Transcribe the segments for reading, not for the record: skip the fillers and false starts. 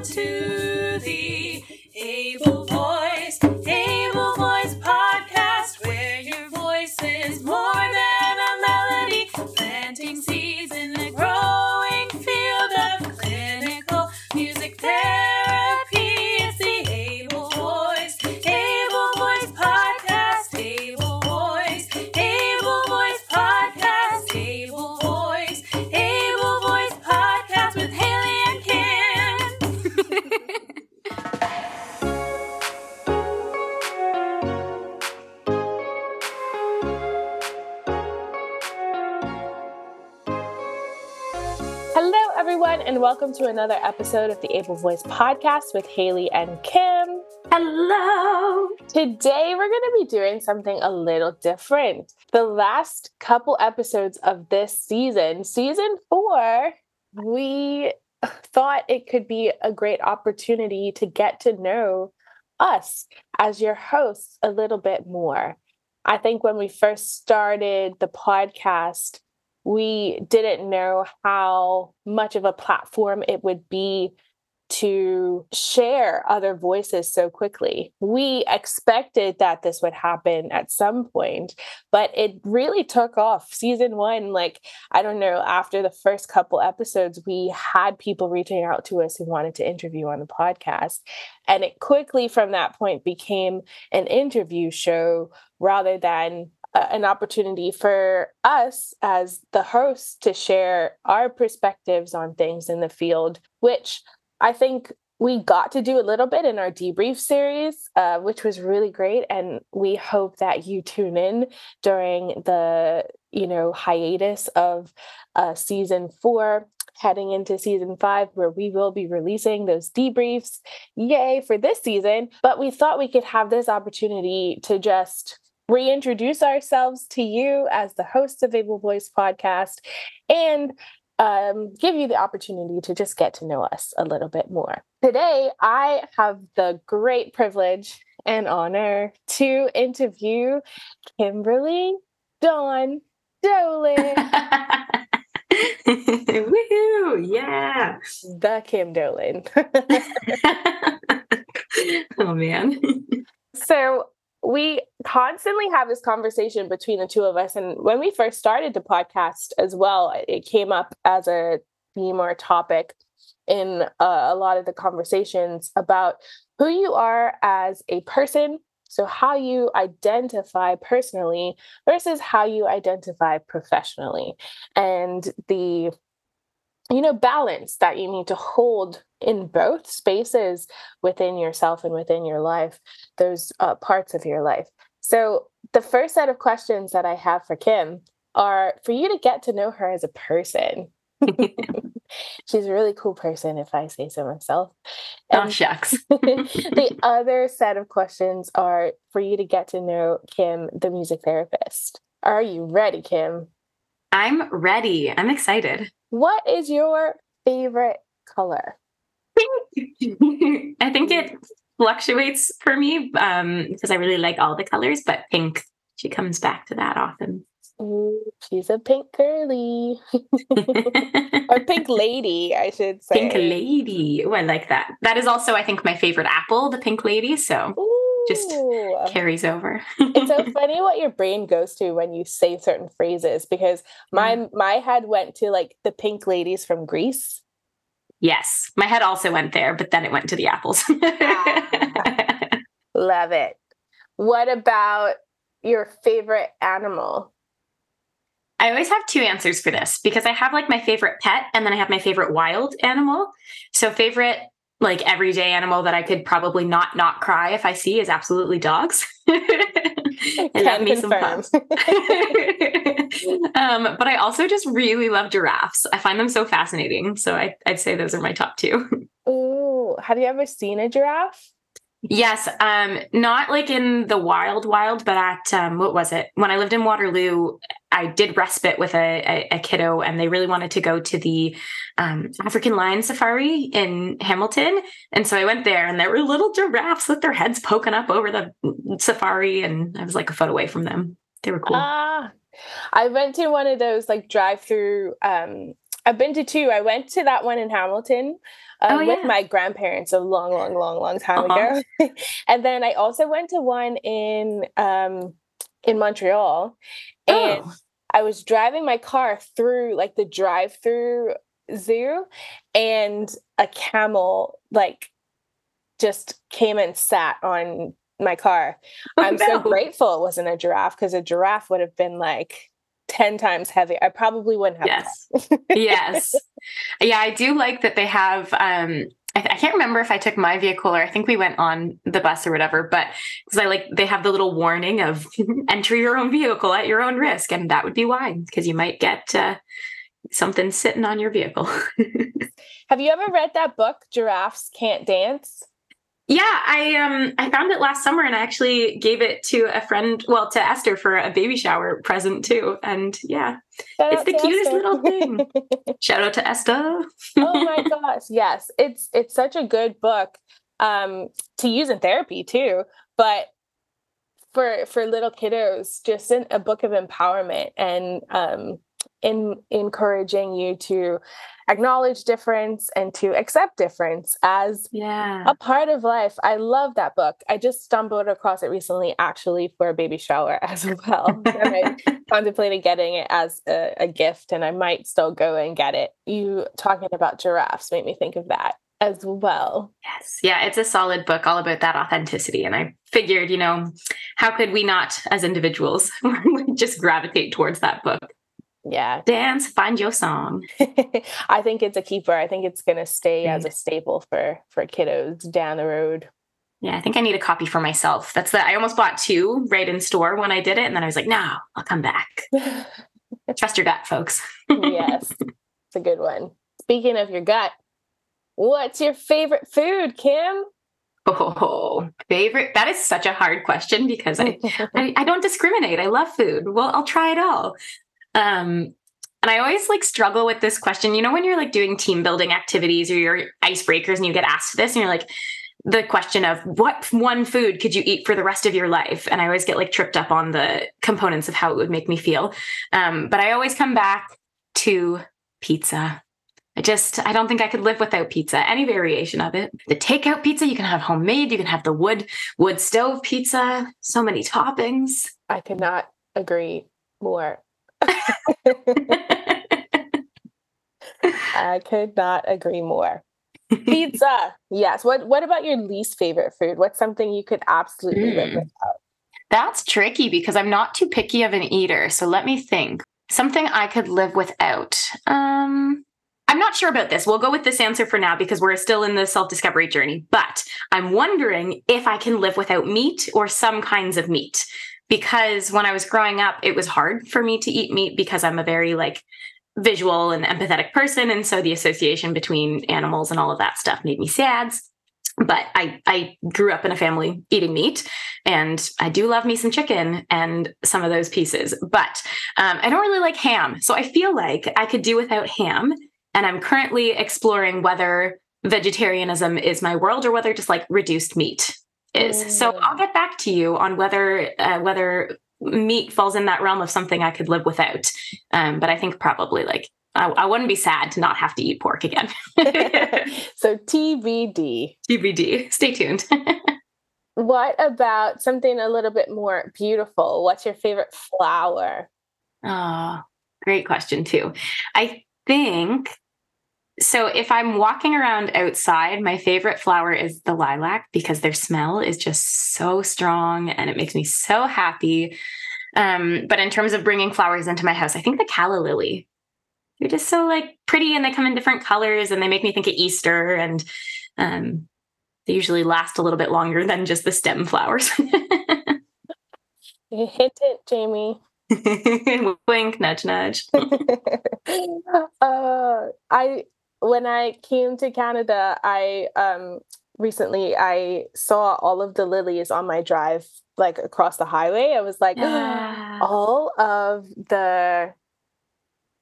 to the Able Voice podcast, where your voice is more than a melody, planting seeds in the growing field of clinical music therapy. It's the Able Voice podcast, Able Voice podcast, Able Voice podcast with Haley and Kim. Hello, everyone, and welcome to another episode of the Able Voice podcast with Haley and Kim. Hello. Today, we're going to be doing something a little different. The last couple episodes of this season 4, we thought it could be a great opportunity to get to know us as your hosts a little bit more. I think when we first started the podcast, we didn't know how much of a platform it would be to share other voices so quickly. We expected that this would happen at some point, but it really took off. Season 1, I don't know, after the first couple episodes, we had people reaching out to us who wanted to interview on the podcast. And it quickly from that point became an interview show rather than an opportunity for us as the hosts to share our perspectives on things in the field, which I think we got to do a little bit in our debrief series, which was really great. And we hope that you tune in during the, hiatus of season 4, heading into season 5, where we will be releasing those debriefs. Yay for this season. But we thought we could have this opportunity to just reintroduce ourselves to you as the hosts of Able Voice podcast and give you the opportunity to just get to know us a little bit more. Today, I have the great privilege and honor to interview Kimberly Dawn Dolan. Woohoo! Yeah. The Kim Dolan. Oh, man. So we constantly have this conversation between the two of us. And when we first started the podcast as well, it came up as a theme or a topic in a lot of the conversations about who you are as a person. So how you identify personally versus how you identify professionally, and the balance that you need to hold in both spaces within yourself and within your life, those parts of your life. So the first set of questions that I have for Kim are for you to get to know her as a person. She's a really cool person, if I say so myself. And oh, shucks. The other set of questions are for you to get to know Kim, the music therapist. Are you ready, Kim? I'm ready. I'm excited. What is your favorite color? Pink. I think it fluctuates for me because I really like all the colors, but pink, she comes back to that often. Ooh, she's a pink girly. Or pink lady, I should say. Pink lady. Oh, I like that. That is also, I think, my favorite apple, the pink lady. So just carries over. It's so funny what your brain goes to when you say certain phrases, because my head went to the pink ladies from Greece. Yes, my head also went there, but then it went to the apples. Love it. What about your favorite animal? I always have 2 answers for this because I have my favorite pet and then I have my favorite wild animal. So favorite everyday animal that I could probably not cry if I see is absolutely dogs. I love me some pups. But I also just really love giraffes. I find them so fascinating. So I'd say those are my top 2. Ooh, have you ever seen a giraffe? Yes. Not in the wild, but at, what was it? When I lived in Waterloo, I did respite with a kiddo, and they really wanted to go to the African lion safari in Hamilton. And so I went there, and there were little giraffes with their heads poking up over the safari. And I was a foot away from them. They were cool. I went to one of those drive-through I've been to two. I went to that one in Hamilton with my grandparents a long, long, long, long time ago. And then I also went to one in Montreal, and I was driving my car through like the drive-through zoo, and a camel like just came and sat on my car. I'm so grateful it wasn't a giraffe, because a giraffe would have been like 10 times heavy. I probably wouldn't have. Yes. Yeah, I do like that they have, I can't remember if I took my vehicle or I think we went on the bus or whatever, but because they have the little warning of enter your own vehicle at your own risk. And that would be why, because you might get something sitting on your vehicle. Have you ever read that book, Giraffes Can't Dance? Yeah, I found it last summer, and I actually gave it to a friend, to Esther, for a baby shower present too. And yeah, it's the cutest little thing. Shout out to Esther. Oh my gosh, yes, it's such a good book to use in therapy too, but for little kiddos, just a book of empowerment and in encouraging you to acknowledge difference and to accept difference as a part of life. I love that book. I just stumbled across it recently, actually, for a baby shower as well. And I contemplated getting it as a gift, and I might still go and get it. You talking about giraffes made me think of that as well. Yes. Yeah, it's a solid book all about that authenticity. And I figured, how could we not, as individuals, just gravitate towards that book? Yeah. Dance, find your song. I think it's a keeper. I think it's going to stay as a staple for kiddos down the road. Yeah, I think I need a copy for myself. I almost bought two right in store when I did it. And then I was like, no, I'll come back. Trust your gut, folks. Yes, it's a good one. Speaking of your gut, what's your favorite food, Kim? Oh, favorite? That is such a hard question, because I don't discriminate. I love food. Well, I'll try it all. And I always struggle with this question. When you're doing team building activities or your icebreakers and you get asked this, and you're the question of what one food could you eat for the rest of your life? And I always get tripped up on the components of how it would make me feel. But I always come back to pizza. I don't think I could live without pizza, any variation of it. The takeout pizza, you can have homemade, you can have the wood stove pizza, so many toppings. I could not agree more. I could not agree more. Pizza. Yes. What about your least favorite food? What's something you could absolutely live without? That's tricky, because I'm not too picky of an eater. So let me think. Something I could live without. I'm not sure about this. We'll go with this answer for now, because we're still in the self-discovery journey. But I'm wondering if I can live without meat or some kinds of meat. Because when I was growing up, it was hard for me to eat meat, because I'm a very visual and empathetic person. And so the association between animals and all of that stuff made me sad. But I grew up in a family eating meat, and I do love me some chicken and some of those pieces. But I don't really like ham. So I feel like I could do without ham. And I'm currently exploring whether vegetarianism is my world or whether just reduced meat is. So I'll get back to you on whether meat falls in that realm of something I could live without. But I think probably I wouldn't be sad to not have to eat pork again. So TBD. TBD. Stay tuned. What about something a little bit more beautiful? What's your favorite flower? Oh, great question too. I think so. If I'm walking around outside, my favorite flower is the lilac, because their smell is just so strong and it makes me so happy. But in terms of bringing flowers into my house, I think the calla lily. They're just so pretty, and they come in different colors, and they make me think of Easter, and they usually last a little bit longer than just the stem flowers. Hint it, Jamie. Wink, nudge, nudge. When I came to Canada, recently I saw all of the lilies on my drive, across the highway. I was all of the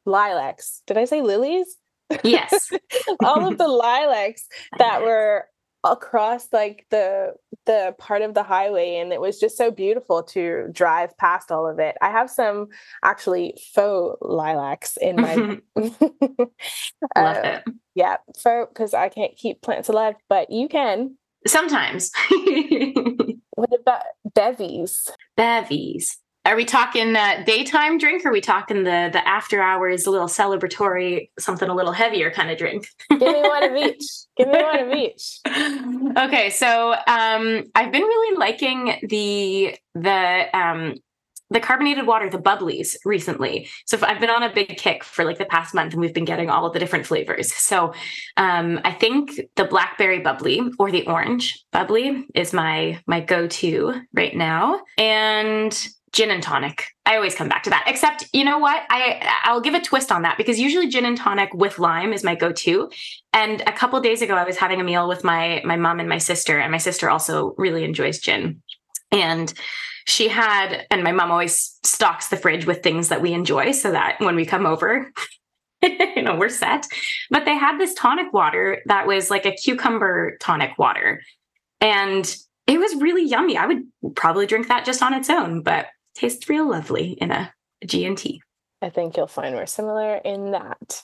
lilacs. Did I say lilies? Yes. All of the lilacs that were across like the part of the highway, and it was just so beautiful to drive past all of it. I have some actually faux lilacs in my Love it. yeah, faux, because I can't keep plants alive, but you can. Sometimes. What about bevies? Bevies. Are we talking daytime drink, or are we talking the after hours, a little celebratory, something a little heavier kind of drink? Give me one of each. Give me one of each. Okay, so I've been really liking the carbonated water, the bubblies, recently. So I've been on a big kick for like the past month, and we've been getting all of the different flavors. So I think the blackberry bubbly or the orange bubbly is my go-to right now, and gin and tonic. I always come back to that. Except, you know what? I'll give a twist on that, because usually gin and tonic with lime is my go-to. And a couple days ago, I was having a meal with my mom and my sister also really enjoys gin. And she had, and my mom always stocks the fridge with things that we enjoy so that when we come over, we're set. But they had this tonic water that was like a cucumber tonic water. And it was really yummy. I would probably drink that just on its own, but tastes real lovely in a G&T. I think you'll find we're similar in that.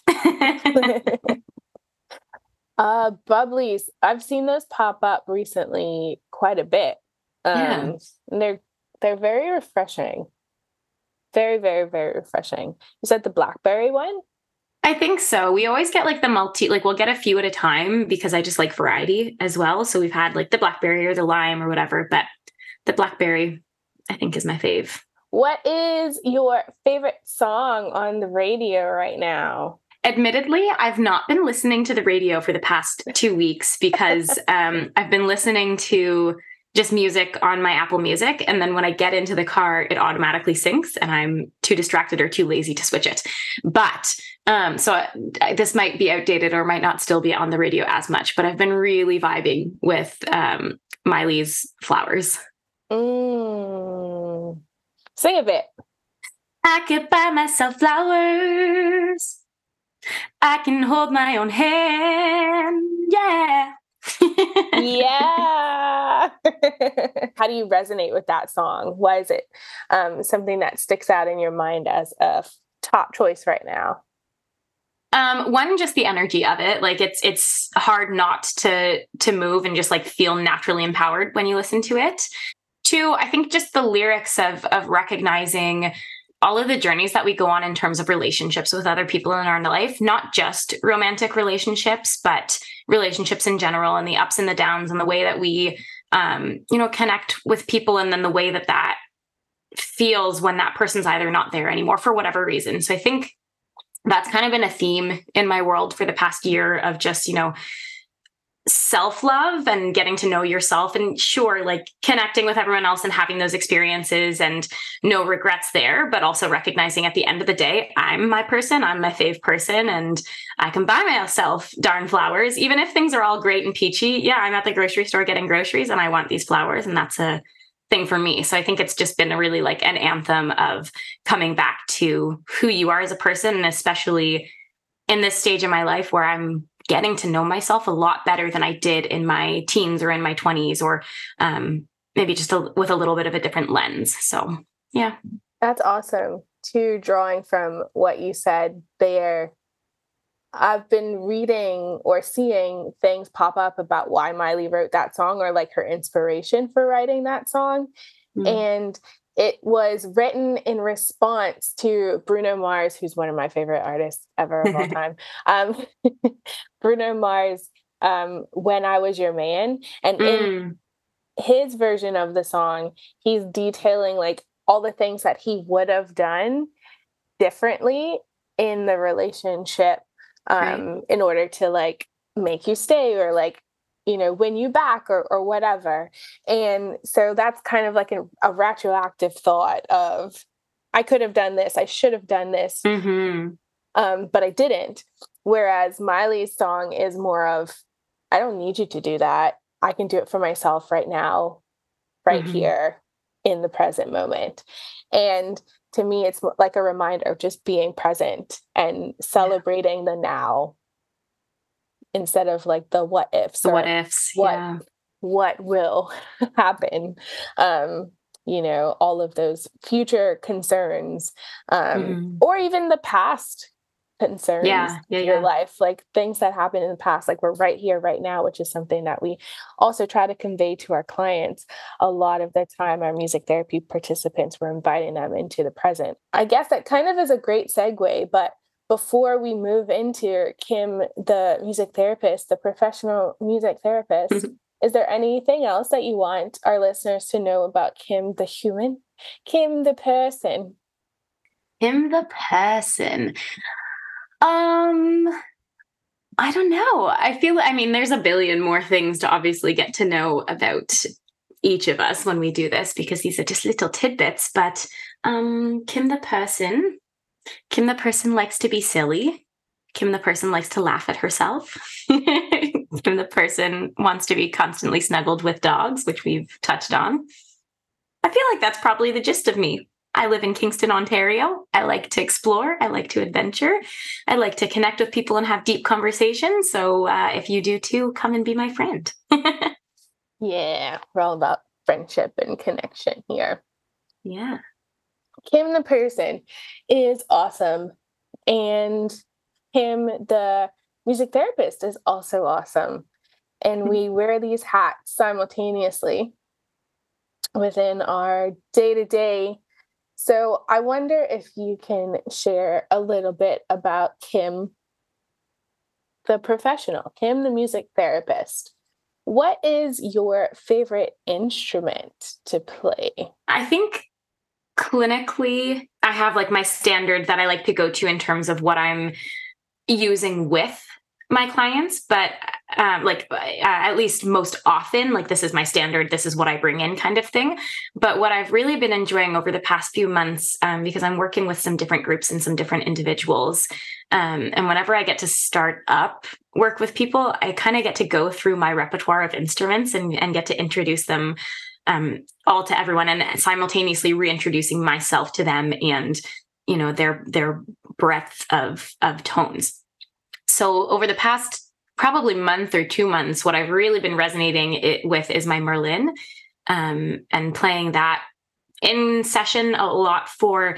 Bubblies. I've seen those pop up recently quite a bit. And they're very refreshing. Very, very, very refreshing. Is that the blackberry one? I think so. We always get like we'll get a few at a time because I just like variety as well. So we've had like the blackberry or the lime or whatever, but the blackberry, I think, is my fave. What is your favorite song on the radio right now? Admittedly, I've not been listening to the radio for the past 2 weeks because I've been listening to just music on my Apple Music. And then when I get into the car, it automatically syncs and I'm too distracted or too lazy to switch it. But this might be outdated or might not still be on the radio as much, but I've been really vibing with Miley's Flowers. Sing a bit. I could buy myself flowers. I can hold my own hand. Yeah. Yeah. How do you resonate with that song? Why is it something that sticks out in your mind as a top choice right now? One, just the energy of it. Like it's hard not to move and just like feel naturally empowered when you listen to it. Two, I think just the lyrics of recognizing all of the journeys that we go on in terms of relationships with other people in our life, not just romantic relationships, but relationships in general, and the ups and the downs, and the way that we, connect with people, and then the way that feels when that person's either not there anymore for whatever reason. So I think that's kind of been a theme in my world for the past year of just, self-love and getting to know yourself, and sure, like connecting with everyone else and having those experiences and no regrets there, but also recognizing at the end of the day, I'm my person, I'm my fave person, and I can buy myself darn flowers, even if things are all great and peachy. Yeah, I'm at the grocery store getting groceries and I want these flowers, and that's a thing for me. So I think it's just been a really like an anthem of coming back to who you are as a person, and especially in this stage of my life where I'm getting to know myself a lot better than I did in my teens or in my 20s, or maybe just with a little bit of a different lens. So, yeah. That's awesome. Too, drawing from what you said there, I've been reading or seeing things pop up about why Miley wrote that song, or like her inspiration for writing that song. And it was written in response to Bruno Mars, who's one of my favorite artists ever of all time. Bruno Mars, When I Was Your Man. And in his version of the song, he's detailing like all the things that he would have done differently in the relationship in order to like make you stay, or like, win you back, or whatever. And so that's kind of like a retroactive thought of, I could have done this, I should have done this, but I didn't. Whereas Miley's song is more of, I don't need you to do that. I can do it for myself right now, right here in the present moment. And to me, it's like a reminder of just being present and celebrating the now. instead of like the what ifs, the what ifs. What will happen. All of those future concerns, or even the past concerns in your life, like things that happened in the past, like we're right here, right now, which is something that we also try to convey to our clients. A lot of the time, our music therapy participants, we're inviting them into the present. I guess that kind of is a great segue, but before we move into Kim, the music therapist, the professional music therapist, is there anything else that you want our listeners to know about Kim, the human, Kim, the person? Kim, the person. I don't know. There's a billion more things to obviously get to know about each of us when we do this, because these are just little tidbits. But Kim, the person likes to be silly. Kim, the person likes to laugh at herself. Kim, the person wants to be constantly snuggled with dogs, which we've touched on. I feel like that's probably the gist of me. I live in Kingston, Ontario. I like to explore. I like to adventure. I like to connect with people and have deep conversations. So if you do too, come and be my friend. Yeah, we're all about friendship and connection here. Yeah. Kim, the person, is awesome. And Kim, the music therapist, is also awesome. And we wear these hats simultaneously within our day-to-day. So I wonder if you can share a little bit about Kim, the professional, Kim, the music therapist. What is your favorite instrument to play? I think clinically, I have like my standard that I like to go to in terms of what I'm using with my clients, but at least most often, like this is my standard, this is what I bring in kind of thing. But what I've really been enjoying over the past few months, because I'm working with some different groups and some different individuals, and whenever I get to start up work with people, I kind of get to go through my repertoire of instruments and get to introduce them all to everyone, and simultaneously reintroducing myself to them and, their breadth of tones. So over the past probably month or 2 months, what I've really been resonating with is my Merlin, and playing that in session a lot for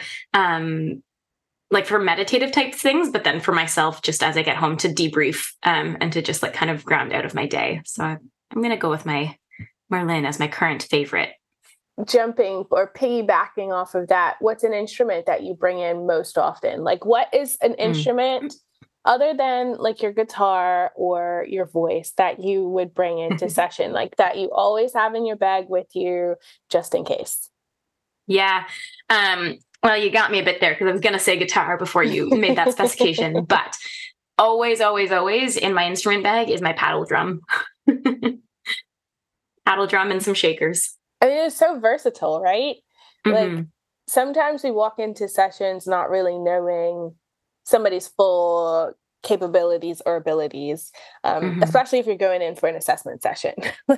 meditative type things, but then for myself, just as I get home to debrief and to just like kind of ground out of my day. So I'm going to go with my Merlin as my current favorite. Jumping or piggybacking off of that, what's an instrument that you bring in most often? Like, what is an instrument other than like your guitar or your voice that you would bring into session, like that you always have in your bag with you just in case? Yeah. Well, you got me a bit there because I was going to say guitar before you made that specification, but always, always, always in my instrument bag is my paddle drum. Paddle drum and some shakers. I mean, it's so versatile, right? Like sometimes we walk into sessions not really knowing somebody's full capabilities or abilities, especially if you're going in for an assessment session.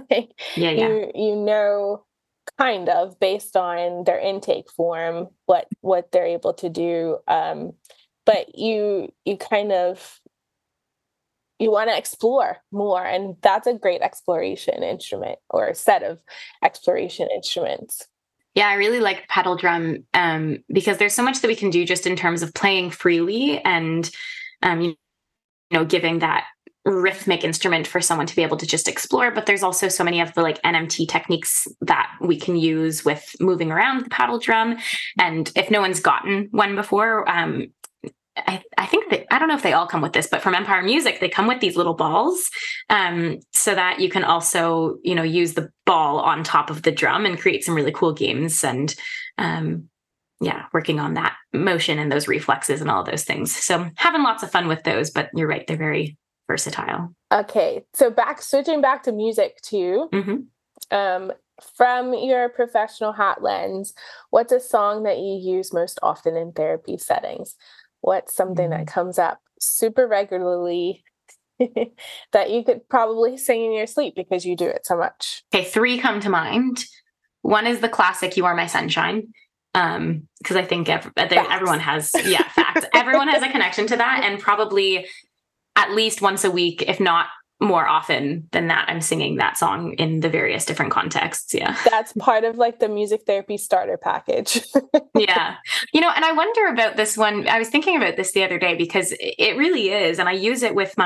You kind of based on their intake form what they're able to do, but you kind of you want to explore more, and that's a great exploration instrument or a set of exploration instruments. Yeah, I really like the paddle drum because there's so much that we can do just in terms of playing freely and, giving that rhythmic instrument for someone to be able to just explore. But there's also so many of the like NMT techniques that we can use with moving around the paddle drum. And if no one's gotten one before, I think that, I don't know if they all come with this, but from Empire Music, they come with these little balls so that you can also, use the ball on top of the drum and create some really cool games and, working on that motion and those reflexes and all those things. So having lots of fun with those, but you're right, they're very versatile. Okay. So switching back to music too, from your professional hat lens, what's a song that you use most often in therapy settings? What's something that comes up super regularly that you could probably sing in your sleep because you do it so much? Okay, 3 come to mind. One is the classic "You Are My Sunshine," because I think everyone has, facts. Everyone has a connection to that, and probably at least once a week, if not more often than that, I'm singing that song in the various different contexts. Yeah. That's part of like the music therapy starter package. Yeah. And I wonder about this one. I was thinking about this the other day because it really is. And I use it with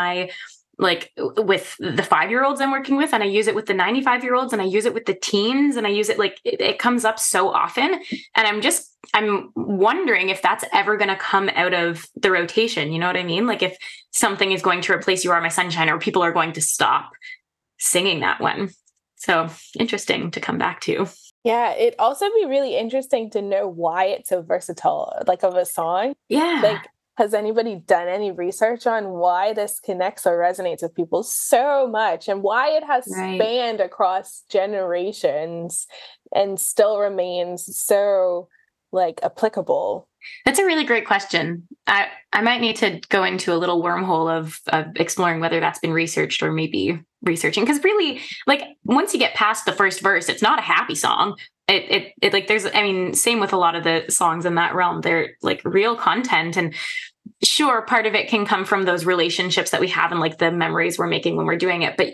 with the 5-year-olds I'm working with, and I use it with the 95-year-olds, and I use it with the teens, and I use it it comes up so often. And I'm wondering if that's ever going to come out of the rotation. You know what I mean? Like if something is going to replace You Are My Sunshine, or people are going to stop singing that one. So interesting to come back to. Yeah, it'd also be really interesting to know why it's so versatile, like of a song. Yeah. Like, has anybody done any research on why this connects or resonates with people so much, and why it has spanned across generations and still remains so like applicable? That's a really great question. I might need to go into a little wormhole of exploring whether that's been researched or maybe researching. Because really, like once you get past the first verse, it's not a happy song. It like there's, I mean, same with a lot of the songs in that realm. They're like real content, and sure, part of it can come from those relationships that we have and like the memories we're making when we're doing it. But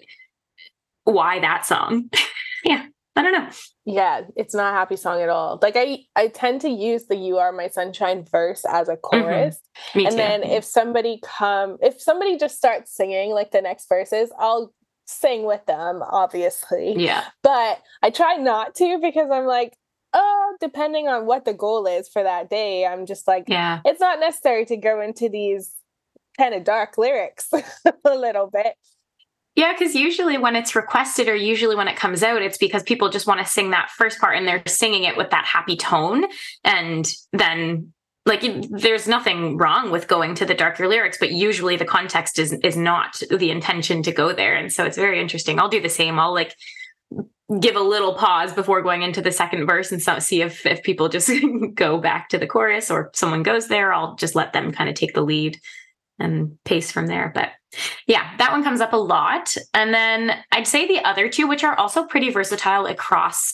why that song? Yeah. I don't know. Yeah, it's not a happy song at all. Like I tend to use the You Are My Sunshine verse as a chorus. Mm-hmm. Me and too. Then if somebody just starts singing like the next verses, I'll sing with them, obviously. Yeah. But I try not to, because I'm like, oh, depending on what the goal is for that day, I'm just like, yeah, it's not necessary to go into these kind of dark lyrics a little bit. Yeah, because usually when it's requested, or usually when it comes out, it's because people just want to sing that first part and they're singing it with that happy tone. And then like there's nothing wrong with going to the darker lyrics, but usually the context is not the intention to go there. And so it's very interesting. I'll do the same. I'll like give a little pause before going into the second verse and see if people just go back to the chorus, or someone goes there. I'll just let them kind of take the lead and pace from there. But yeah, that one comes up a lot. And then I'd say the other two, which are also pretty versatile across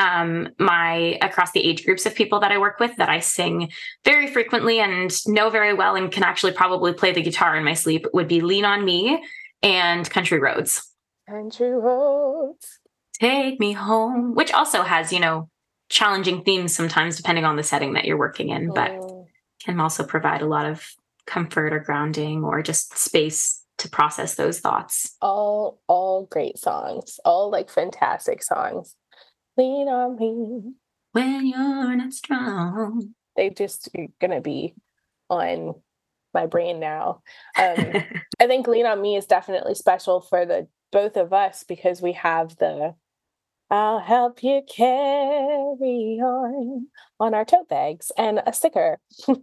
across the age groups of people that I work with, that I sing very frequently and know very well and can actually probably play the guitar in my sleep, would be Lean on Me and Country Roads. Country Roads. Take me home, which also has, challenging themes sometimes depending on the setting that you're working in, but can also provide a lot of comfort or grounding or just space to process those thoughts. All great songs, all like fantastic songs. Lean on me when you're not strong. They just are gonna be on my brain now. I think Lean on Me is definitely special for the both of us, because we have the I'll help you carry on our tote bags and a sticker.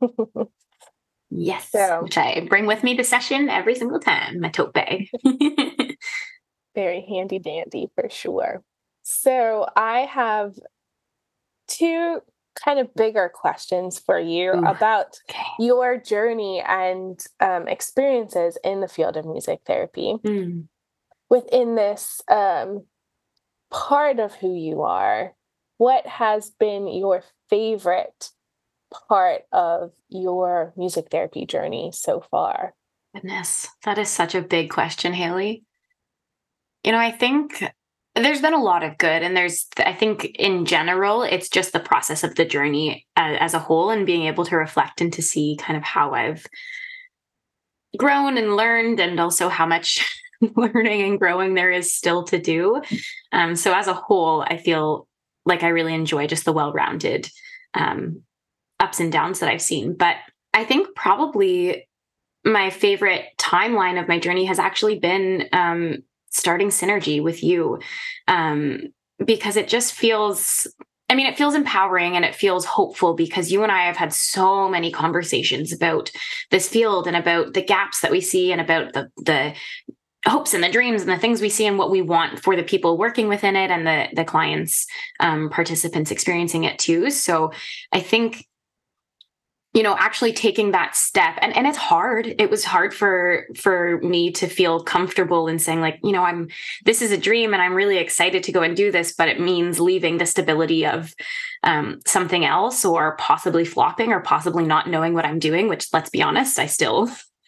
Yes, which I bring with me to session every single time, my tote bag. Very handy dandy for sure. So I have two kind of bigger questions for you about your journey and experiences in the field of music therapy. Within this part of who you are, what has been your favorite part of your music therapy journey so far? Goodness, that is such a big question, Haley. I think there's been a lot of good, and I think in general, it's just the process of the journey as a whole, and being able to reflect and to see kind of how I've grown and learned, and also how much learning and growing there is still to do. So as a whole, I feel like I really enjoy just the well-rounded ups and downs that I've seen. But I think probably my favorite timeline of my journey has actually been starting Synergy with you, because it just feels, it feels empowering and it feels hopeful, because you and I have had so many conversations about this field and about the gaps that we see, and about the hopes and the dreams and the things we see and what we want for the people working within it, and the clients, participants experiencing it too. So I think, actually taking that step, and it's hard. It was hard for me to feel comfortable in saying like, this is a dream and I'm really excited to go and do this, but it means leaving the stability of something else, or possibly flopping, or possibly not knowing what I'm doing, which, let's be honest, I still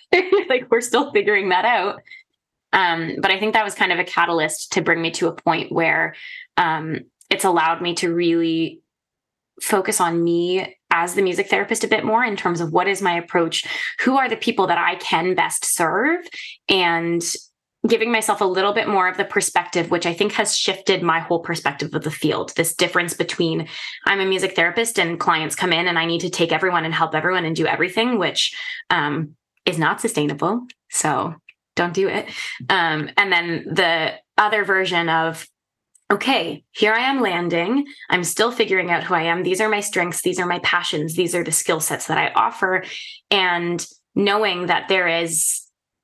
Like we're still figuring that out. But I think that was kind of a catalyst to bring me to a point where it's allowed me to really focus on me as the music therapist a bit more in terms of what is my approach, who are the people that I can best serve, and giving myself a little bit more of the perspective, which I think has shifted my whole perspective of the field. This difference between I'm a music therapist and clients come in and I need to take everyone and help everyone and do everything, which is not sustainable. So don't do it. And then the other version of, okay, here I am landing. I'm still figuring out who I am. These are my strengths. These are my passions. These are the skill sets that I offer. And knowing that there is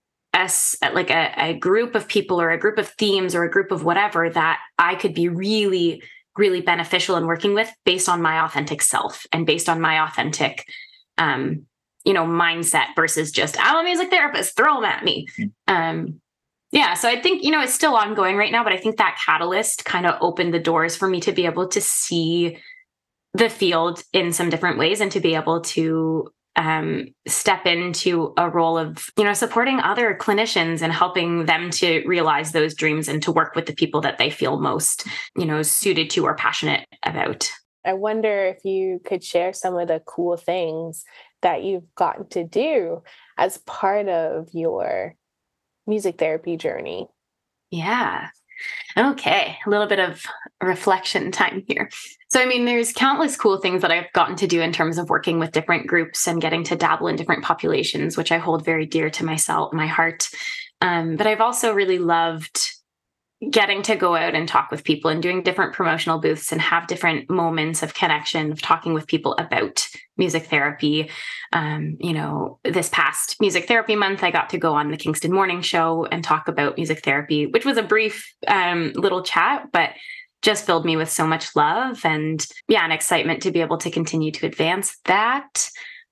a group of people or a group of themes or a group of whatever that I could be really, really beneficial in working with based on my authentic self and based on my authentic, mindset versus just, I'm a music therapist, throw them at me. So I think, it's still ongoing right now, but I think that catalyst kind of opened the doors for me to be able to see the field in some different ways and to be able to step into a role of, supporting other clinicians and helping them to realize those dreams and to work with the people that they feel most, suited to or passionate about. I wonder if you could share some of the cool things that you've gotten to do as part of your music therapy journey. Yeah. Okay. A little bit of reflection time here. So, there's countless cool things that I've gotten to do in terms of working with different groups and getting to dabble in different populations, which I hold very dear to my heart. But I've also really loved getting to go out and talk with people and doing different promotional booths and have different moments of connection, of talking with people about music therapy. This past music therapy month, I got to go on the Kingston Morning Show and talk about music therapy, which was a brief little chat, but just filled me with so much love and an excitement to be able to continue to advance that.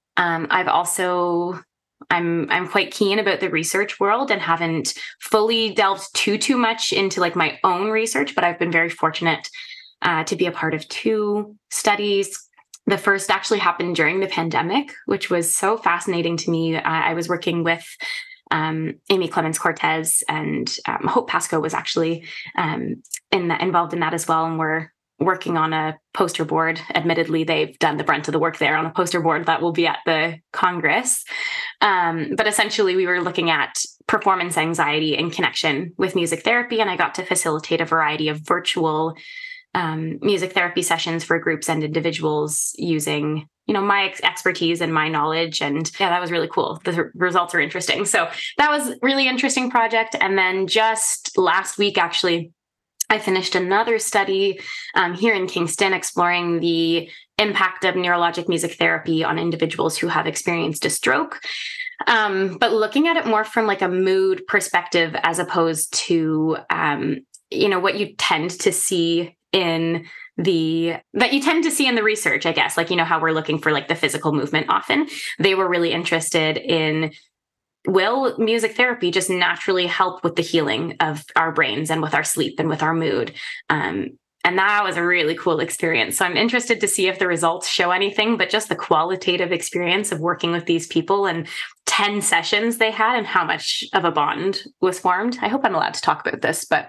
I'm quite keen about the research world and haven't fully delved too much into my own research, but I've been very fortunate to be a part of 2 studies. The first actually happened during the pandemic, which was so fascinating to me. I was working with Amy Clemens Cortez and Hope Pasco was actually involved in that as well. And we're working on a poster board. Admittedly, they've done the brunt of the work there on a poster board that will be at the Congress. But essentially, we were looking at performance anxiety in connection with music therapy. And I got to facilitate a variety of virtual music therapy sessions for groups and individuals using, my expertise and my knowledge. And that was really cool. The results are interesting. So that was a really interesting project. And then just last week, actually, I finished another study here in Kingston exploring the impact of neurologic music therapy on individuals who have experienced a stroke, but looking at it more from a mood perspective as opposed to, what you tend to see in the research, I guess, how we're looking for the physical movement often. They were really interested in, will music therapy just naturally help with the healing of our brains and with our sleep and with our mood? And that was a really cool experience. So I'm interested to see if the results show anything, but just the qualitative experience of working with these people and 10 sessions they had and how much of a bond was formed. I hope I'm allowed to talk about this, but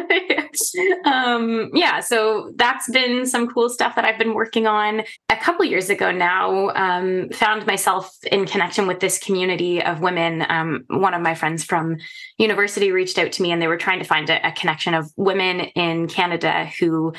so that's been some cool stuff that I've been working on. A couple years ago now, found myself in connection with this community of women. One of my friends from university reached out to me and they were trying to find a connection of women in Canada who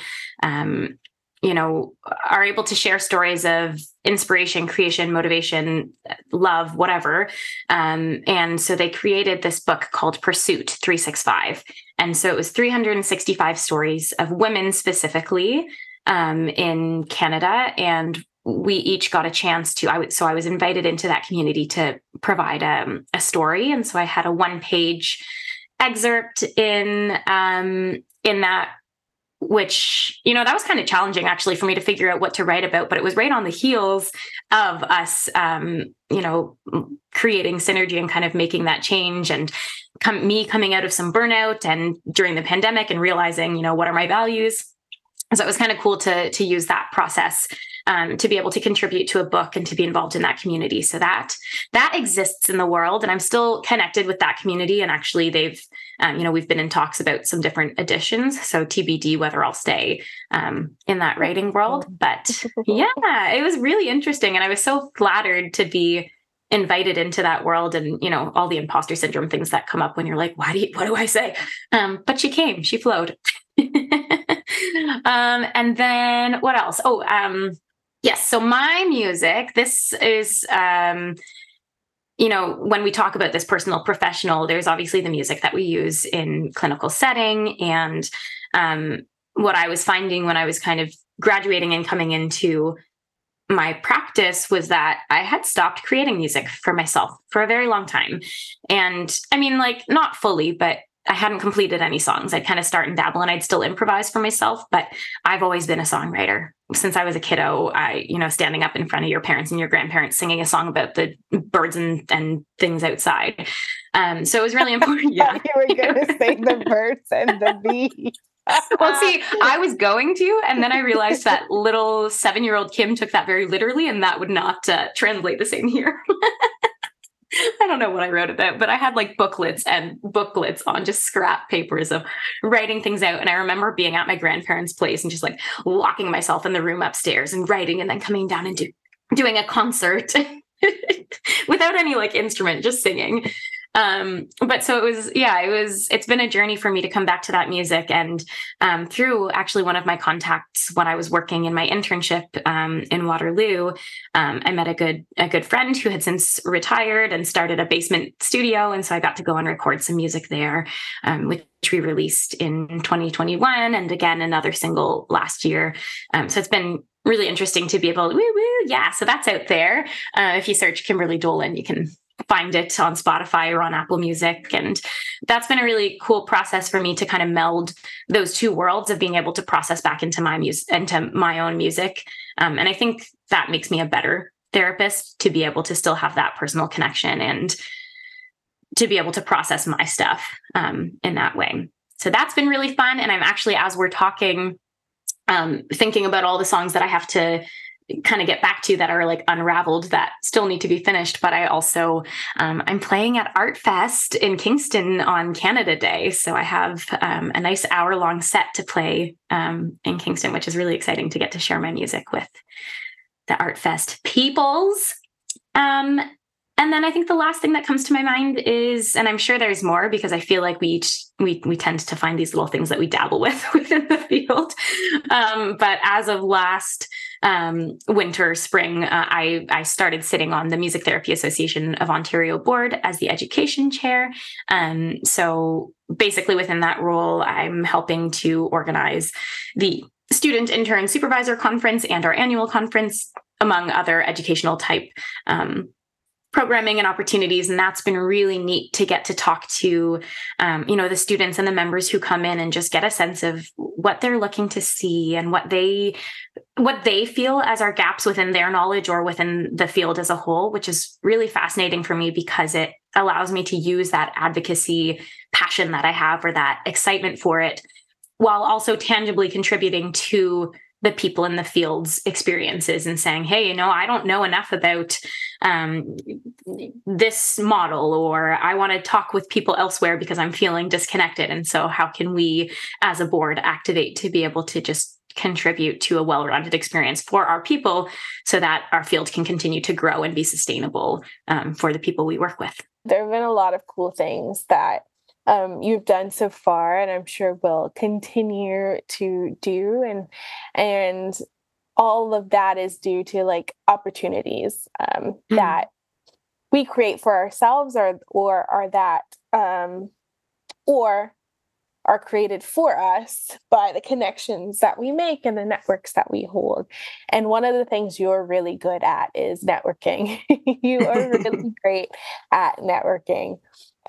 are able to share stories of inspiration, creation, motivation, love, whatever. And so they created this book called Pursuit 365. And so it was 365 stories of women specifically in Canada. And we each got a chance to, I was invited into that community to provide a story. And so I had a 1-page excerpt in that, which, that was kind of challenging actually for me to figure out what to write about, but it was right on the heels of us, creating synergy and kind of making that change and me coming out of some burnout and during the pandemic and realizing, what are my values? So it was kind of cool to use that process to be able to contribute to a book and to be involved in that community. So that exists in the world, and I'm still connected with that community. And actually, they've we've been in talks about some different editions. So TBD whether I'll stay in that writing world. But yeah, it was really interesting, and I was so flattered to be invited into that world, and all the imposter syndrome things that come up when you're like, what do I say? But she flowed. And then what else? Yes. So my music, this is, when we talk about this personal professional, there's obviously the music that we use in clinical setting. And what I was finding when I was kind of graduating and coming into my practice was that I had stopped creating music for myself for a very long time. And I mean, like, not fully, but I hadn't completed any songs. I'd kind of start and dabble, and I'd still improvise for myself, but I've always been a songwriter since I was a kiddo. Standing up in front of your parents and your grandparents singing a song about the birds and things outside. So it was really important. Yeah. You were going to say the birds and the bees. Well, see, I was going to, and then I realized that little 7-year-old Kim took that very literally, and that would not translate the same here. I don't know what I wrote about, but I had like booklets on just scrap papers of writing things out. And I remember being at my grandparents' place and just like locking myself in the room upstairs and writing, and then coming down and doing a concert without any like instrument, just singing. But so it's been a journey for me to come back to that music. And through actually one of my contacts when I was working in my internship in Waterloo, I met a good friend who had since retired and started a basement studio. And so I got to go and record some music there, which we released in 2021, and again another single last year. So it's been really interesting to be able to yeah. So that's out there. If you search Kimberly Dolan, you can find it on Spotify or on Apple Music. And that's been a really cool process for me to kind of meld those two worlds of being able to process back into my own music. And I think that makes me a better therapist, to be able to still have that personal connection and to be able to process my stuff in that way. So that's been really fun. And I'm actually, as we're talking, thinking about all the songs that I have to kind of get back to that are like unraveled, that still need to be finished. But I also, I'm playing at Art Fest in Kingston on Canada Day. So I have a nice hour-long set to play in Kingston, which is really exciting to get to share my music with the Art Fest peoples. And then I think the last thing that comes to my mind is, and I'm sure there's more because I feel like we tend to find these little things that we dabble with within the field. But as of last spring, I started sitting on the Music Therapy Association of Ontario board as the education chair. So basically within that role, I'm helping to organize the Student Intern Supervisor Conference and our annual conference, among other educational type programming and opportunities. And that's been really neat to get to talk to, the students and the members who come in and just get a sense of what they're looking to see and what they feel as our gaps within their knowledge or within the field as a whole, which is really fascinating for me because it allows me to use that advocacy passion that I have, or that excitement for it, while also tangibly contributing to the people in the field's experiences and saying, hey, I don't know enough about this model, or I want to talk with people elsewhere because I'm feeling disconnected. And so how can we as a board activate to be able to just contribute to a well-rounded experience for our people so that our field can continue to grow and be sustainable for the people we work with? There have been a lot of cool things that you've done so far, and I'm sure will continue to do. And all of that is due to like opportunities that we create for ourselves or are created for us by the connections that we make and the networks that we hold. And one of the things you're really good at is networking. You are really great at networking.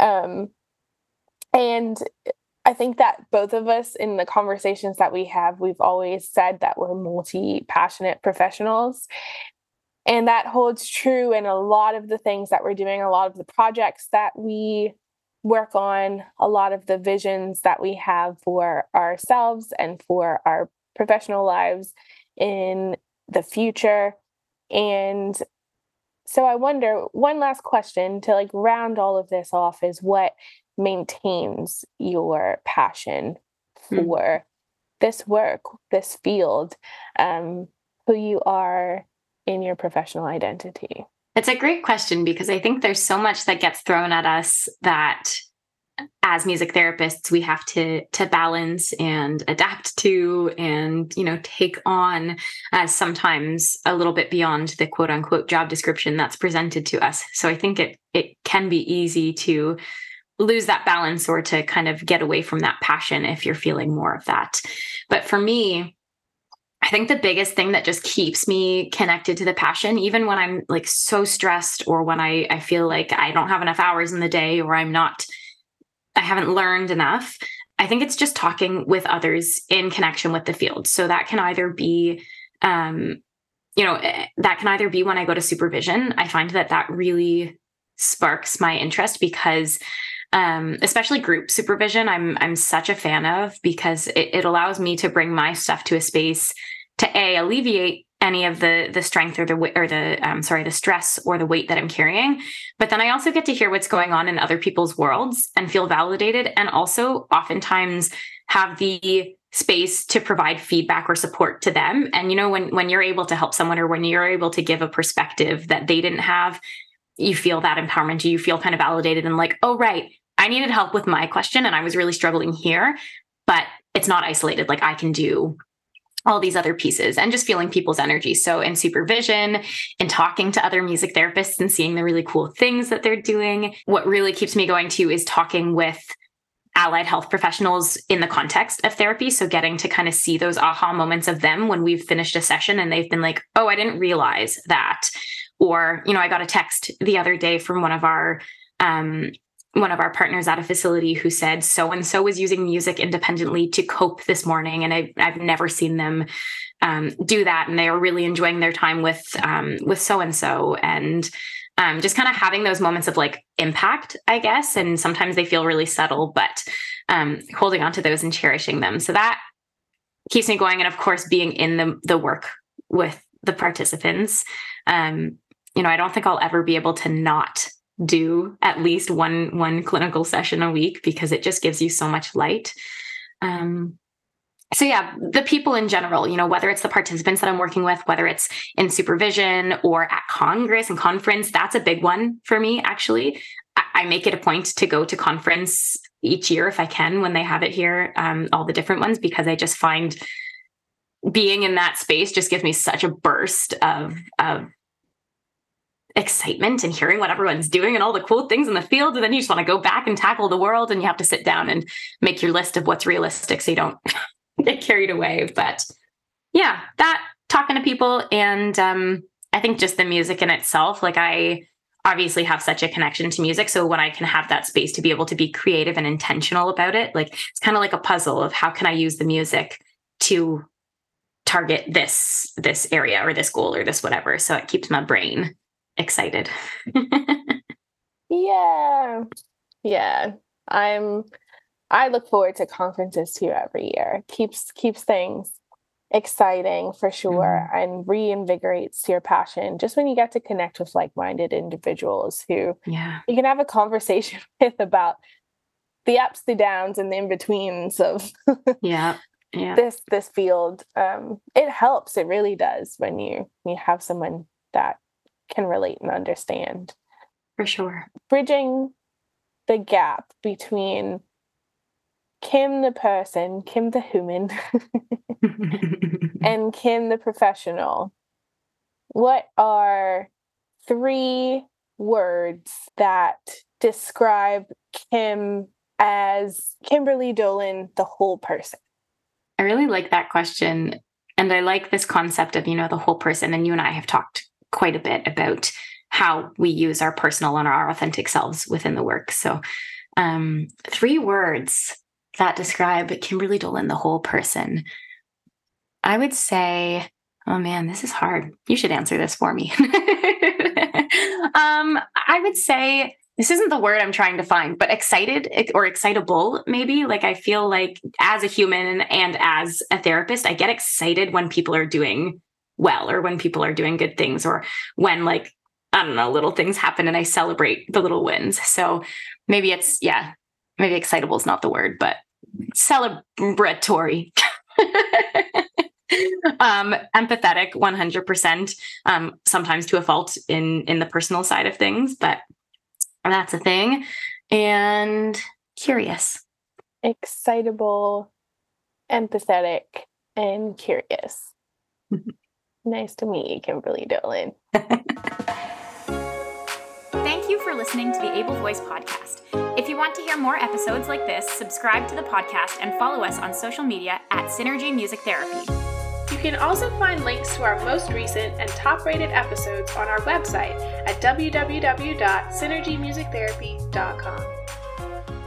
And I think that both of us, in the conversations that we have, we've always said that we're multi-passionate professionals. And that holds true in a lot of the things that we're doing, a lot of the projects that we work on, a lot of the visions that we have for ourselves and for our professional lives in the future. And so I wonder, one last question to like round all of this off is what maintains your passion for this work, this field, who you are in your professional identity? It's a great question because I think there's so much that gets thrown at us that as music therapists, we have to balance and adapt to and, take on as sometimes a little bit beyond the quote unquote job description that's presented to us. So I think it can be easy to lose that balance or to kind of get away from that passion if you're feeling more of that. But for me, I think the biggest thing that just keeps me connected to the passion, even when I'm like so stressed or when I feel like I don't have enough hours in the day or I haven't learned enough, I think it's just talking with others in connection with the field. So that can either be, that can either be when I go to supervision. I find that really sparks my interest because especially group supervision, I'm such a fan of because it allows me to bring my stuff to a space to alleviate any of the strength or the stress or the weight that I'm carrying. But then I also get to hear what's going on in other people's worlds and feel validated, and also oftentimes have the space to provide feedback or support to them. And when you're able to help someone or when you're able to give a perspective that they didn't have, you feel that empowerment. You feel kind of validated and like, oh, right, I needed help with my question and I was really struggling here, but it's not isolated. Like I can do all these other pieces, and just feeling people's energy. So in supervision and talking to other music therapists and seeing the really cool things that they're doing, what really keeps me going too is talking with allied health professionals in the context of therapy. So getting to kind of see those aha moments of them when we've finished a session and they've been like, oh, I didn't realize that. Or, I got a text the other day from one of our partners at a facility who said so-and-so was using music independently to cope this morning. And I've never seen them do that. And they are really enjoying their time with so-and-so. And just kind of having those moments of like impact, I guess. And sometimes they feel really subtle, but holding on to those and cherishing them. So that keeps me going. And of course, being in the work with the participants. I don't think I'll ever be able to not do at least one clinical session a week because it just gives you so much light. So yeah, the people in general, whether it's the participants that I'm working with, whether it's in supervision or at Congress and conference, that's a big one for me, actually. I make it a point to go to conference each year if I can, when they have it here, all the different ones, because I just find being in that space just gives me such a burst of excitement and hearing what everyone's doing and all the cool things in the field. And then you just want to go back and tackle the world, and you have to sit down and make your list of what's realistic so you don't get carried away. But yeah, that talking to people. And I think just the music in itself, like I obviously have such a connection to music. So when I can have that space to be able to be creative and intentional about it, like it's kind of like a puzzle of how can I use the music to target this area or this goal or this whatever. So it keeps my brain excited. Yeah. I look forward to conferences too every year. Keeps things exciting for sure, and reinvigorates your passion just when you get to connect with like-minded individuals who you can have a conversation with about the ups, the downs, and the in-betweens of this field. It helps. It really does when you have someone that can relate and understand. For sure. Bridging the gap between Kim the person, Kim the human, and Kim the professional. What are 3 words that describe Kim as Kimberly Dolan, the whole person? I really like that question. And I like this concept of, the whole person. And you and I have talked quite a bit about how we use our personal and our authentic selves within the work. So 3 words that describe Kimberly Dolan, the whole person. I would say, oh man, this is hard. You should answer this for me. I would say, this isn't the word I'm trying to find, but excited or excitable, maybe. Like I feel like as a human and as a therapist, I get excited when people are doing well, or when people are doing good things, or when like, I don't know, little things happen and I celebrate the little wins. So maybe maybe excitable is not the word, but celebratory. Empathetic 100%, sometimes to a fault in the personal side of things, but that's a thing. And curious. Excitable, empathetic, and curious. Nice to meet you, Kimberly Dolan. Thank you for listening to the Able Voice podcast. If you want to hear more episodes like this, subscribe to the podcast and follow us on social media at Synergy Music Therapy. You can also find links to our most recent and top-rated episodes on our website at www.synergymusictherapy.com.